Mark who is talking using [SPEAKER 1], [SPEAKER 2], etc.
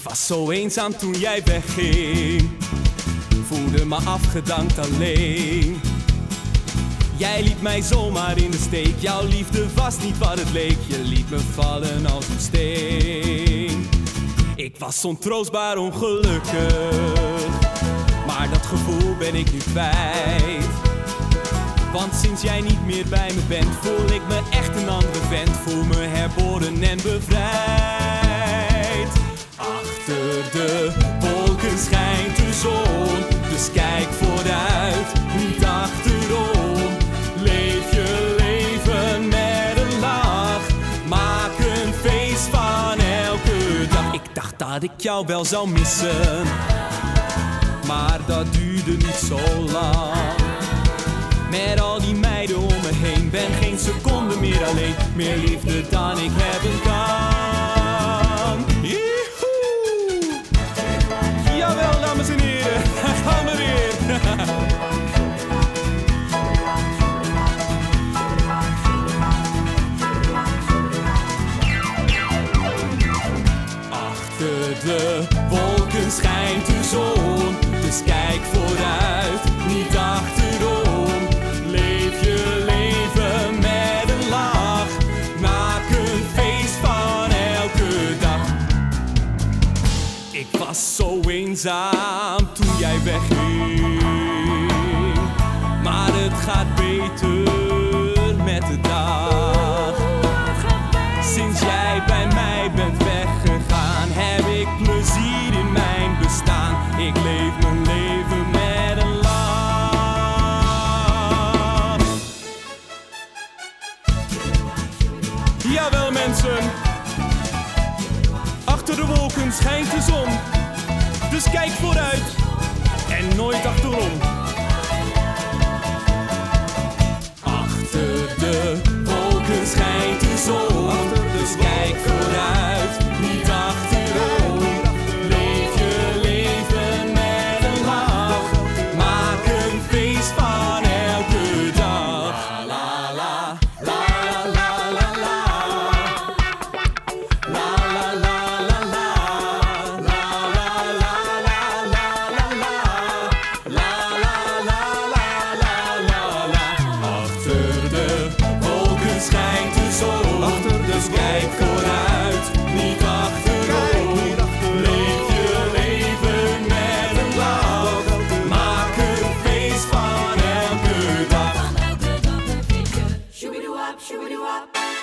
[SPEAKER 1] Was zo eenzaam toen jij wegging, voelde me afgedankt alleen. Jij liet mij zomaar in de steek, jouw liefde was niet wat het leek. Je liet me vallen als een steen. Ik was ontroostbaar ongelukkig, maar dat gevoel ben ik nu kwijt. Want sinds jij niet meer bij me bent, voel ik me echt een andere vent. Voel me herboren en bevrijd. Achter de wolken schijnt de zon, dus kijk vooruit, niet achterom. Leef je leven met een lach, maak een feest van elke dag. Ik dacht dat ik jou wel zou missen, maar dat duurde niet zo lang. Met al die meiden om me heen, ben geen seconde meer alleen. Meer liefde dan ik hebben kan. Joehoe! Jawel, dames en heren, daar gaan we weer. Achter de wolken schijnt de zon, dus kijk vooruit, niet achterom. Leef je leven met een lach, maak een feest van elke dag. Ik was zo eenzaam toen jij wegging, maar het gaat beter met de dag. Sinds jij bij mij bent weggegaan, heb ik plezier in mijn bestaan. Ik leef mijn leven met een lach. Jawel mensen, achter de wolken schijnt de zon, dus kijk vooruit en nooit achterom. Achter de wolken schijnt de zon, dus kijk vooruit, niet achterom. Leef je leven met een lach, maak een feest van elke dag. La la la la la la la la la la la la la la la. Achter de wolken schijnt de zon, dus kijk vooruit, niet achterom. Leef je leven met een lach, maak een feest van elke dag.
[SPEAKER 2] Van elke dag een feestje, shoo-be-doo-wop, shoo-be-doo-wop.